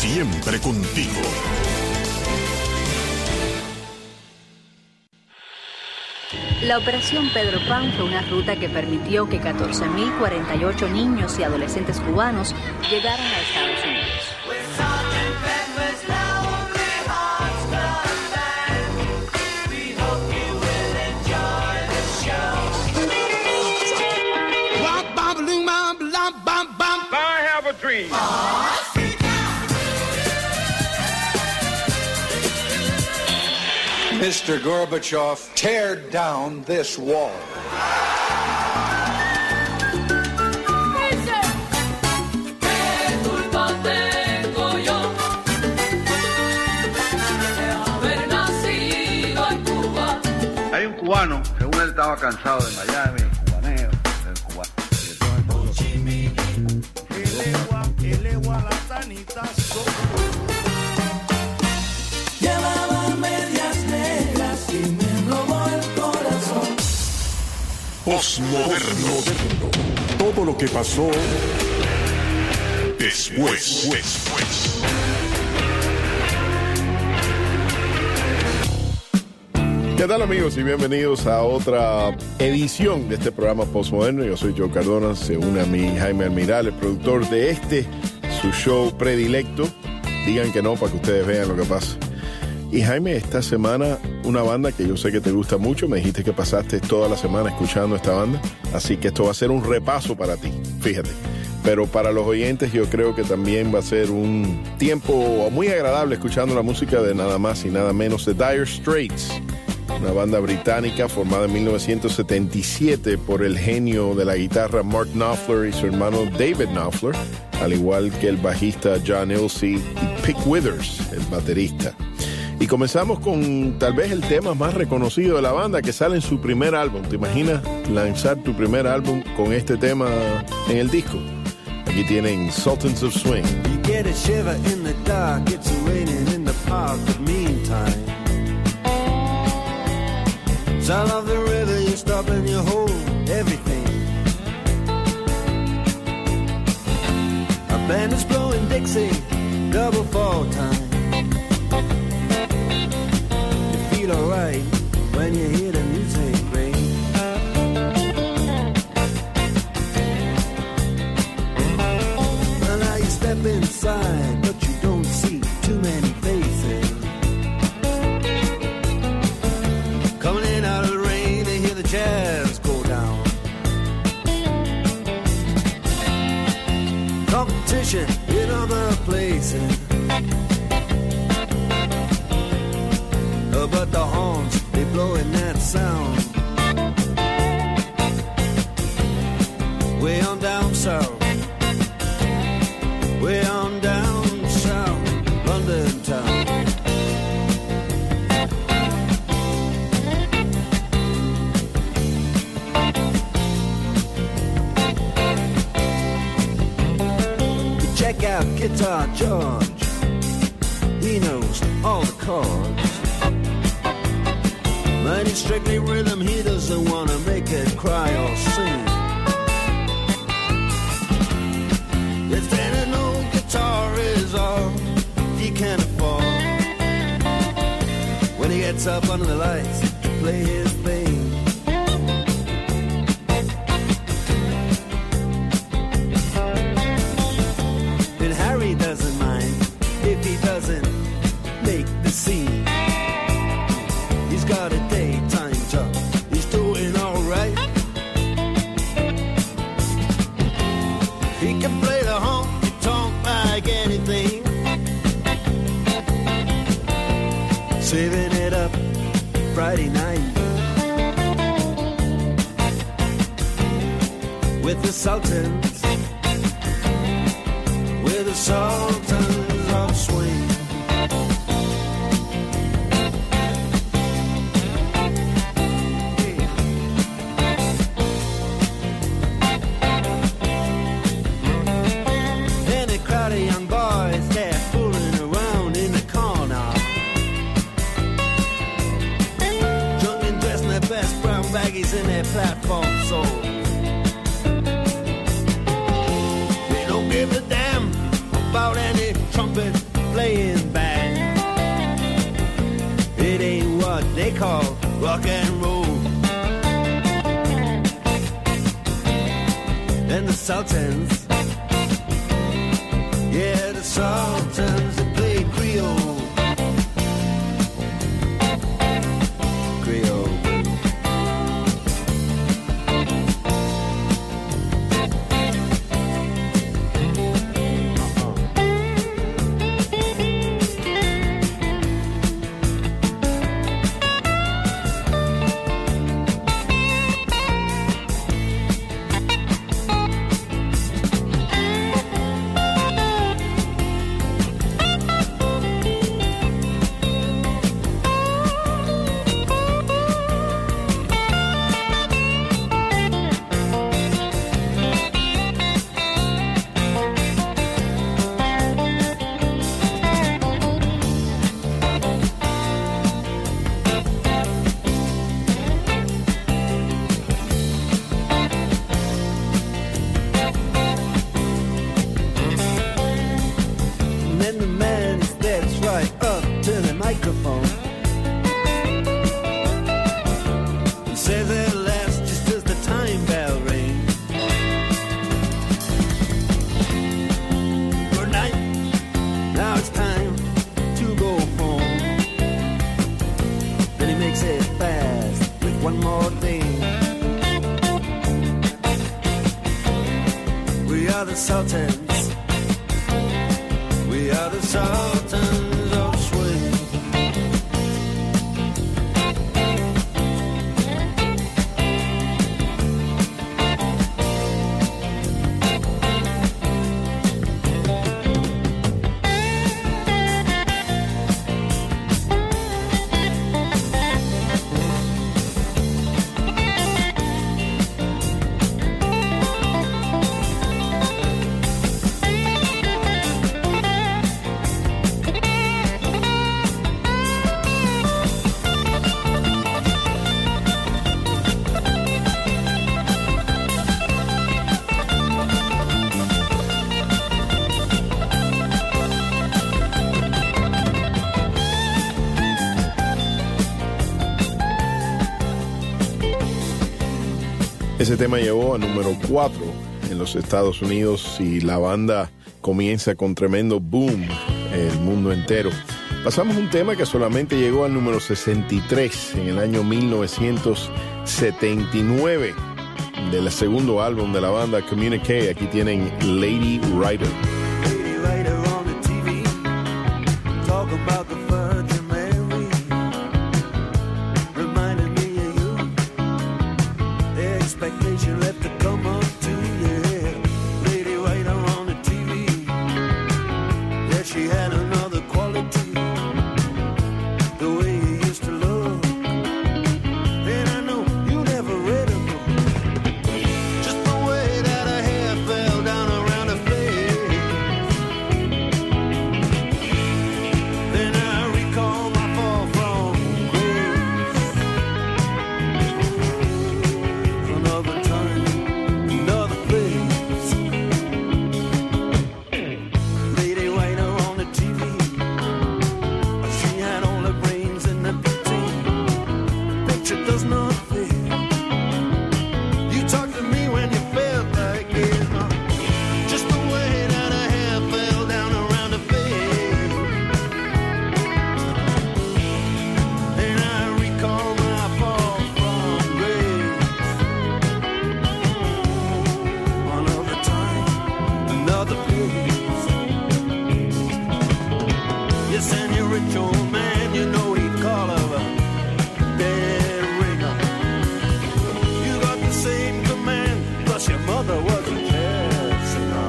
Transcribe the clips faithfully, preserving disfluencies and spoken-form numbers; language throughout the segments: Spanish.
siempre contigo. La Operación Pedro Pan fue una ruta que permitió que catorce mil cuarenta y ocho niños y adolescentes cubanos llegaran a Estados Unidos. mister Gorbachev, tear down this wall. Hay un cubano, según él estaba cansado de Miami, el cubaneo, del cubano. Llevaba medias negras y me robó el corazón. Postmoderno. Todo lo que pasó después. después. ¿Qué tal, amigos? Y bienvenidos a otra edición de este programa Postmoderno. Yo soy Joe Cardona, se une a mí Jaime Almiral, el productor de este, su show predilecto. Digan que no para que ustedes vean lo que pasa. Y Jaime, esta semana una banda que yo sé que te gusta mucho. Me dijiste que pasaste toda la semana escuchando esta banda, así que esto va a ser un repaso para ti, fíjate. Pero para los oyentes yo creo que también va a ser un tiempo muy agradable escuchando la música de nada más y nada menos de Dire Straits, una banda británica formada en mil novecientos setenta y siete por el genio de la guitarra Mark Knopfler y su hermano David Knopfler, al igual que el bajista John Illsey y Pick Withers, el baterista. Y comenzamos con tal vez el tema más reconocido de la banda, que sale en su primer álbum. ¿Te imaginas lanzar tu primer álbum con este tema en el disco? Aquí tienen Sultans of Swing. You get a shiver in the dark, it's raining in the park, but meantime sound of the river, you stop and you hold everything. A band is blowing Dixie, double fall time. You feel alright when you hear the music ring. Well, now you step inside, but you don't see too many faces. Coming in out of the rain, they hear the jazz go down. Competition in other places, uh, but the horns, they blowing that sound. Way on down south, way on down south, London town. Check out Guitar George, he knows all the chords. But it's strictly rhythm, he doesn't want to make it cry or sing. If then an old guitar is all he can afford, when he gets up under the lights to play his thing. Harry doesn't mind if he doesn't make the scene. He's got a daytime job, he's doing alright. He can play the honky-tonk like anything, saving it up Friday night with the Sultans, with the Sultans of Swing. And a crowd of young boys, they're fooling around in the corner, drunk and dressed in their best brown baggies in their platform soles. They don't give a damn about any trumpet they call rock and roll. And the Sultans, yeah, the Sultans, they play Creole. Creole. Ese tema llegó a número cuatro en los Estados Unidos y la banda comienza con tremendo boom en el mundo entero. Pasamos un tema que solamente llegó al número sesenta y tres en el año mil novecientos setenta y nueve del segundo álbum de la banda Communique. Aquí tienen Lady Writer. Lady Writer on the T V, talk about the Virgin Mary, reminded me of you, the expectation left to come up to, yeah. Lady Writer on the T V, yeah, she had another quality, the way you used to look, and I know you never read a book, just the way that her hair fell down around her face. Then I recall my fall from grace. Another time, another place. Lady Writer on the T V, she had all her brains in the picture. Picture does not fit. You talked to me when you felt like it, huh? Just the way that her hair fell down around her face. And I recall my fall from grace. Another time, another place. Yes, and your rich old man, you know he'd call her a dead ringer. You got the same command, plus your mother was a jazz singer.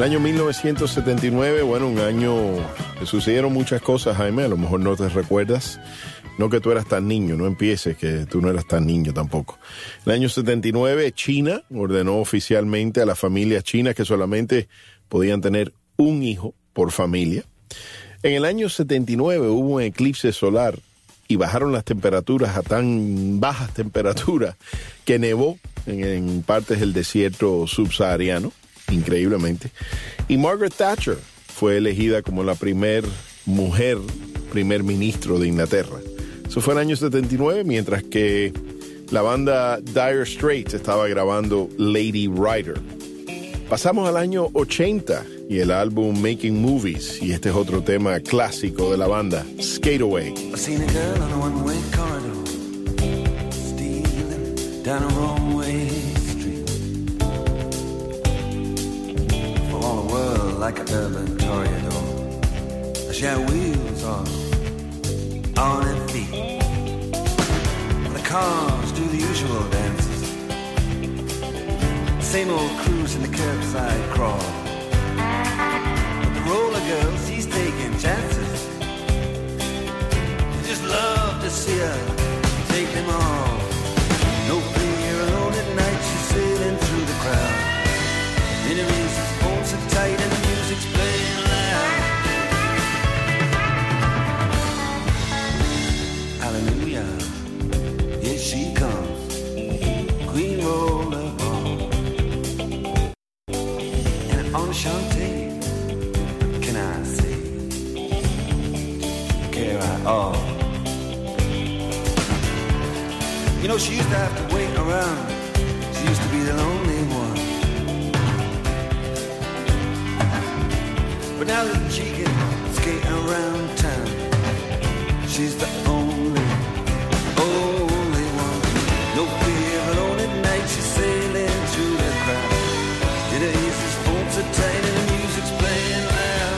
año mil novecientos setenta y nueve, bueno, un año que sucedieron muchas cosas, Jaime, a lo mejor no te recuerdas. No que tú eras tan niño, no empieces que tú no eras tan niño tampoco. En el año setenta y nueve, China ordenó oficialmente a las familias chinas que solamente podían tener un hijo por familia. En el año setenta y nueve hubo un eclipse solar y bajaron las temperaturas a tan bajas temperaturas que nevó en, en partes del desierto subsahariano, increíblemente. Y Margaret Thatcher fue elegida como la primer mujer primer ministro de Inglaterra. Eso fue en el año setenta y nueve, mientras que la banda Dire Straits estaba grabando Lady Writer. Pasamos al año ochenta y el álbum Making Movies, y este es otro tema clásico de la banda, Skate Away. I seen a girl on a one-way corridor, stealing down a wrong-way street. For all the world like an urban toreador. She had wheels on, on her feet. The cars do the usual dances. Same old cruise in the curbside crawl. But the roller girl, she's taking chances. Just love to see her take them all. No fear, alone at night, she's sailing through the crowd. Enemies, phones are tight and the music's playing loud. Hallelujah, here she comes, Queen Rollerball. And Enchante, can I say, care I all. You know, she used to have to wait around. She used to be the lonely one. But now that she can skate around town, she's the only, only one. No fear, alone at night, she's sailing through the crowd. Did her easiest phones are tight and the music's playing loud.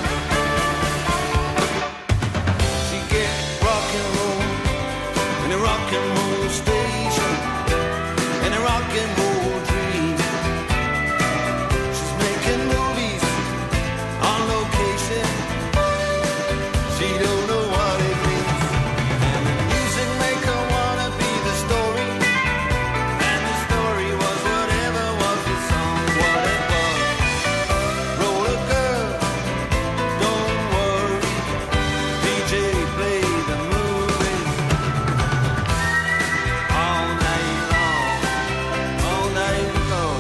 She get rock and roll in a rock and roll station, in a rock and roll dream. She's making movies on location. She don't know what it means. And the music make her wanna be the story. And the story was whatever was the song, what it was. Roller girl, don't worry. D J play the movies all night long, all night long.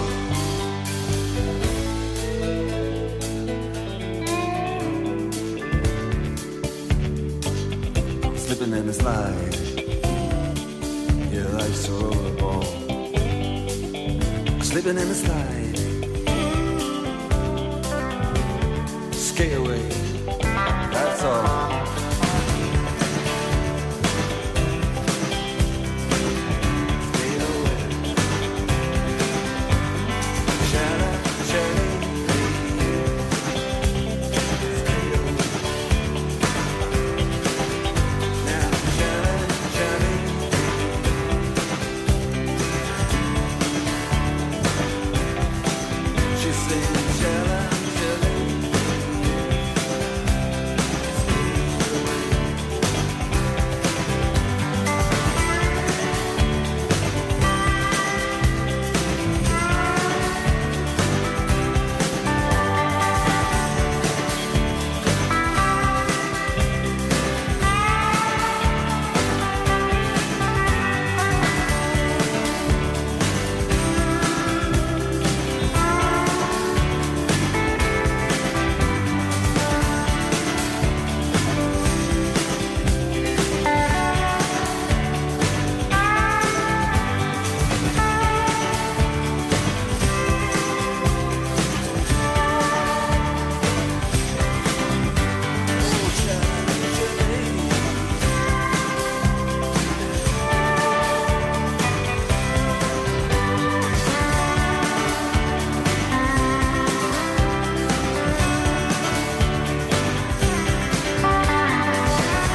Slipping in the slide, yeah, life's a rollerball. Slipping in the slide, skate away, that's all. Skate away. Shala, shala, skate away. Now, shala, shala. She's singing shala, shala.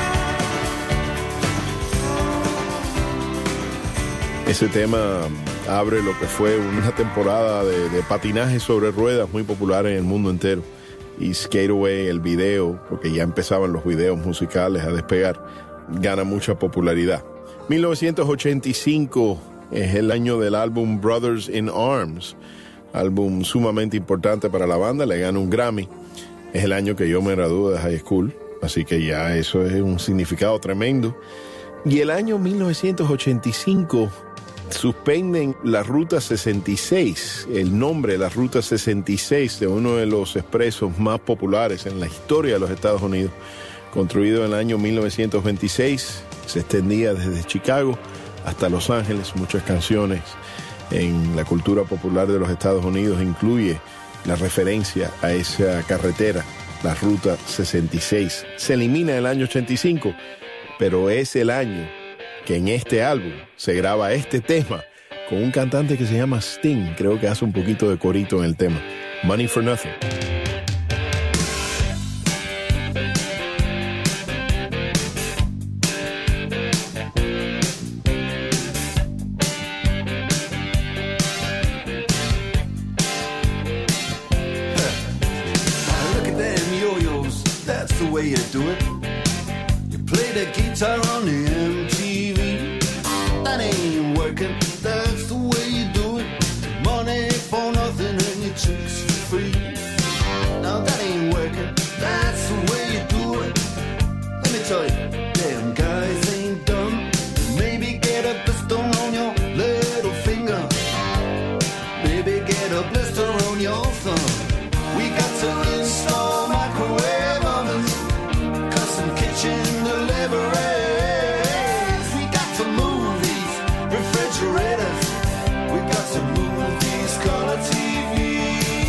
Ese tema abre lo que fue una temporada de, de patinaje sobre ruedas muy popular en el mundo entero. Y Skate Away, el video, porque ya empezaban los videos musicales a despegar, gana mucha popularidad. mil novecientos ochenta y cinco es el año del álbum Brothers in Arms, álbum sumamente importante para la banda, le gana un Grammy. Es el año que yo me gradué de high school, así que ya eso es un significado tremendo. Y el año mil novecientos ochenta y cinco suspenden la Ruta sesenta y seis, el nombre, la Ruta sesenta y seis, de uno de los expresos más populares en la historia de los Estados Unidos, construido en el año mil novecientos veintiséis, se extendía desde Chicago hasta Los Ángeles. Muchas canciones en la cultura popular de los Estados Unidos incluye la referencia a esa carretera, la Ruta sesenta y seis. Se elimina en el año ochenta y cinco, pero es el año que en este álbum se graba este tema con un cantante que se llama Sting. Creo que hace un poquito de corito en el tema. Money for Nothing. Look at them yo-yos, that's the way you do it. You play the guitar on the M T V. That ain't working, that's the way you do it. Money for nothing and your chicks for free. Now that ain't working, that's the way you do it. Let me tell you, damn guys ain't dumb. Maybe get a blister on your little finger. Maybe get a blister on your thumb. We got to install microwave ovens, custom kitchen deliveries. We got to move these refrigerators. We got to move these color T Vs.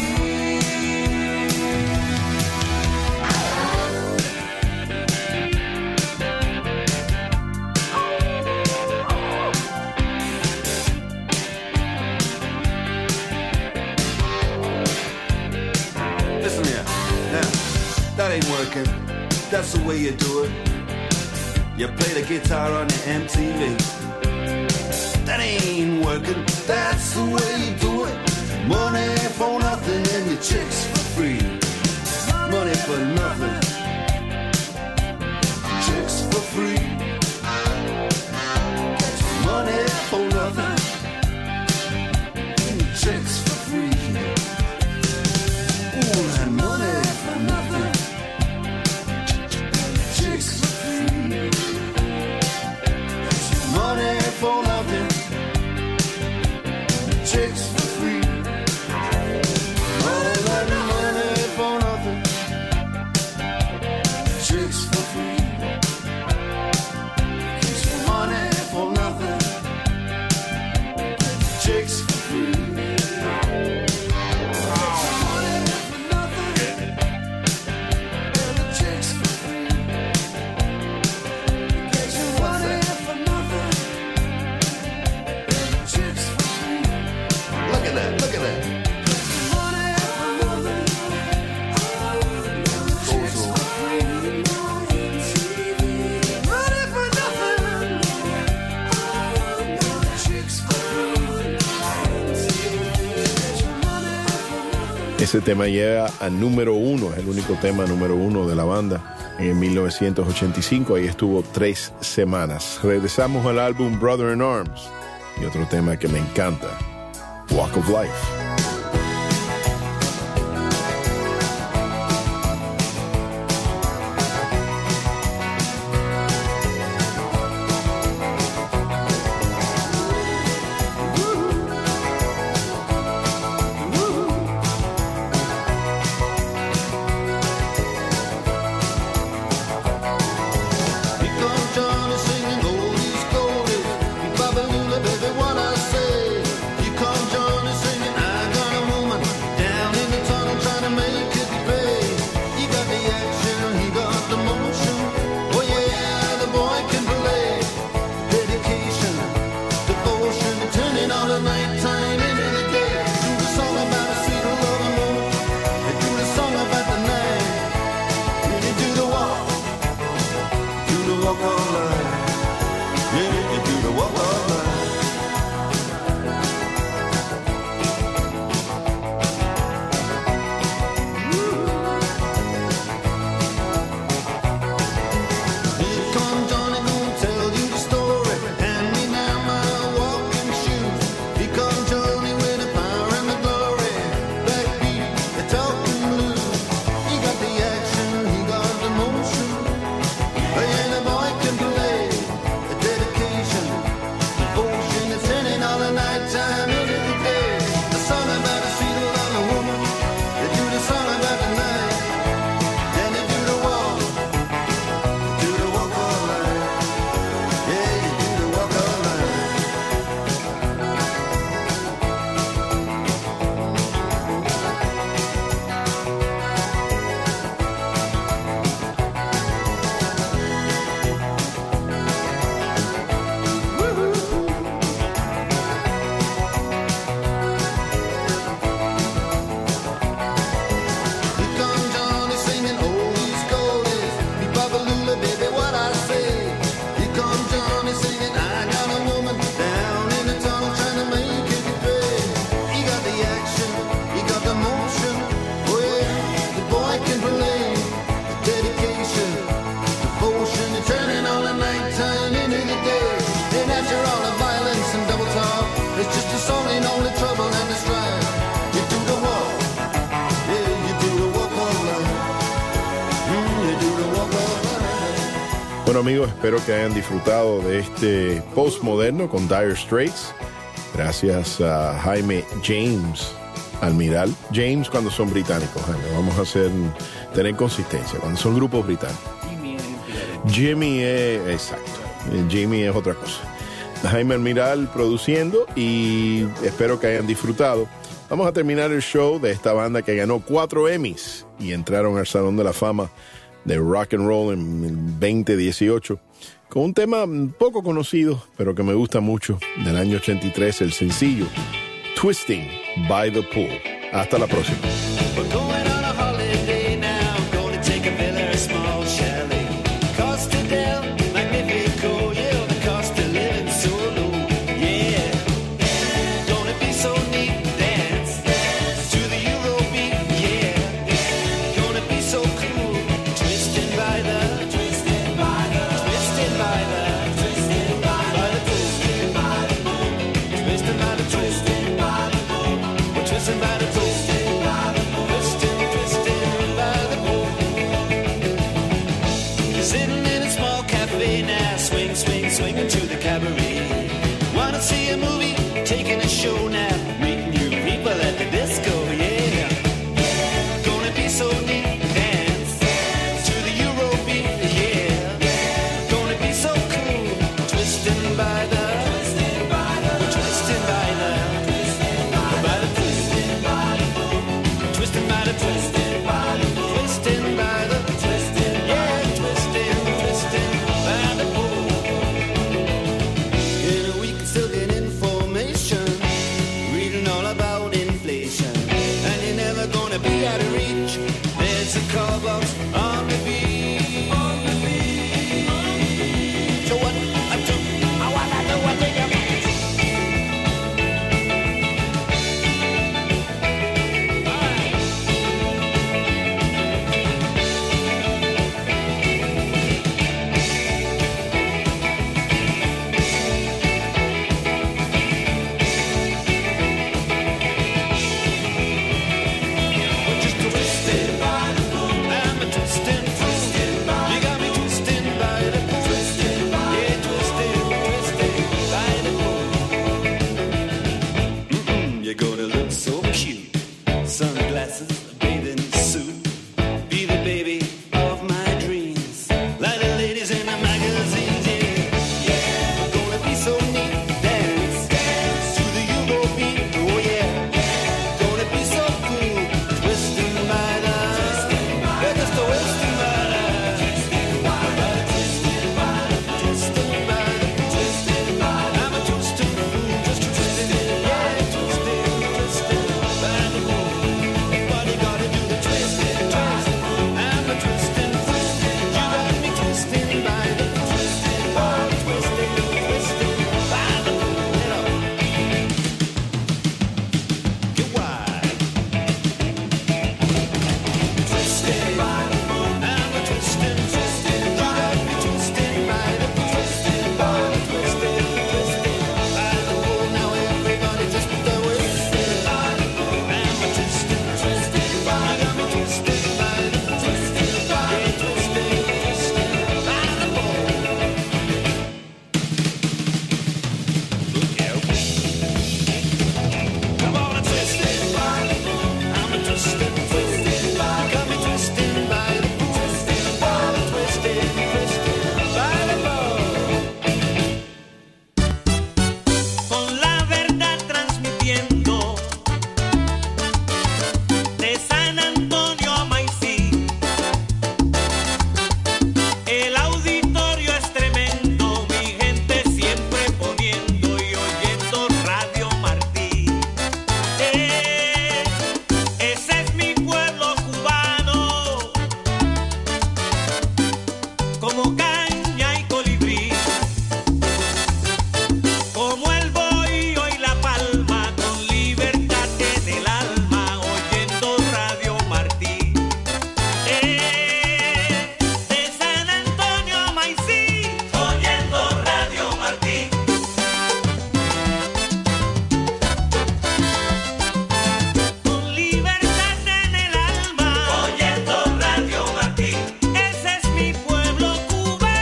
Listen here, now, that ain't working. That's the way you do it. You play the guitar on the M T V. That ain't working. That's the way you do it. Money for nothing and your chicks for free. Money for nothing. Chicks for free. Money for nothing. And your chicks for free. Ooh, that money for nothing. Chicks for free. Money for nothing. Chicks for free. All that money for nothing. Chicks for free. Money for nothing. Chicks for free. Money for nothing. And the chicks for free. Get your money for nothing. And the chicks for free. Look at that, look at that. Money for nothing. Chicks for free. Money for nothing. Chicks for free. Ese tema llega a número uno, es el único tema número uno de la banda en mil novecientos ochenta y cinco. Ahí estuvo tres semanas. Regresamos al álbum Brother in Arms y otro tema que me encanta, Walk of Life. Here comes Johnny singing oldies, goldies. Bobby Lula, baby, what I say. Here comes Johnny singing, I Bueno amigos, espero que hayan disfrutado de este postmoderno con Dire Straits. Gracias a Jaime James Almiral. James cuando son británicos, Jaime. Vamos a hacer, tener consistencia cuando son grupos británicos. Jimmy es, exacto. Jimmy es otra cosa. Jaime Almiral produciendo y espero que hayan disfrutado. Vamos a terminar el show de esta banda que ganó cuatro Emmys y entraron al Salón de la Fama de Rock and Roll en el veinte dieciocho con un tema poco conocido, pero que me gusta mucho, del año ochenta y tres, el sencillo Twisting by the Pool. Hasta la próxima. Swinging to the cabaret. Wanna see a movie? Taking a show now. Meeting new people at the disco, yeah. Gonna be so neat. Dance to the Eurobeat, yeah. Gonna be so cool. Twisting by the, twisting by the, twisting by the, twisting by the, twisting by the, twisting by the, twisting by the, twisting by the, twisting, yeah, twisting, twisting by the pool. Still get information, reading all about inflation, and you're never gonna be out of reach. There's a call box on the beach. On the beach. So what I do, I wanna do what do you mean? Ese es mi pueblo cubano.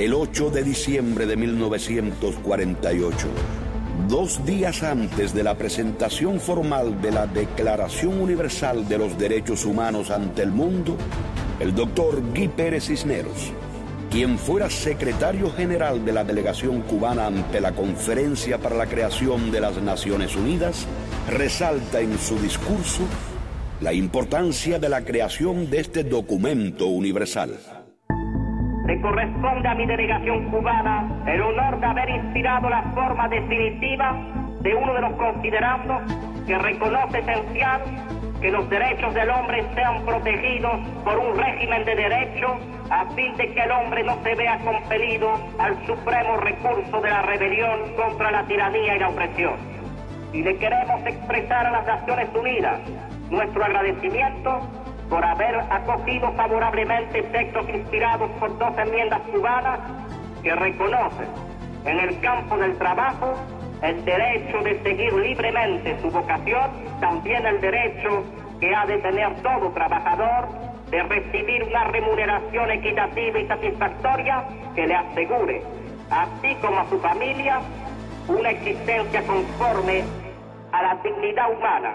el ocho de diciembre de mil novecientos cuarenta y ocho, dos días antes de la presentación formal de la Declaración Universal de los Derechos Humanos ante el mundo, el doctor Guy Pérez Cisneros, quien fuera secretario general de la delegación cubana ante la Conferencia para la Creación de las Naciones Unidas, resalta en su discurso la importancia de la creación de este documento universal. Le corresponde a mi delegación cubana el honor de haber inspirado la forma definitiva de uno de los considerandos que reconoce esencial que los derechos del hombre sean protegidos por un régimen de derecho a fin de que el hombre no se vea compelido al supremo recurso de la rebelión contra la tiranía y la opresión. Y le queremos expresar a las Naciones Unidas nuestro agradecimiento por haber acogido favorablemente textos inspirados por dos enmiendas cubanas que reconocen en el campo del trabajo el derecho de seguir libremente su vocación, también el derecho que ha de tener todo trabajador de recibir una remuneración equitativa y satisfactoria que le asegure, así como a su familia, una existencia conforme a la dignidad humana.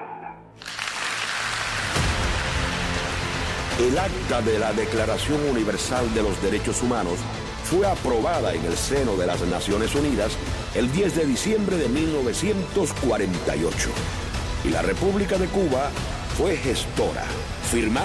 El acta de la Declaración Universal de los Derechos Humanos fue aprobada en el seno de las Naciones Unidas el diez de diciembre de mil novecientos cuarenta y ocho y la República de Cuba fue gestora, firmando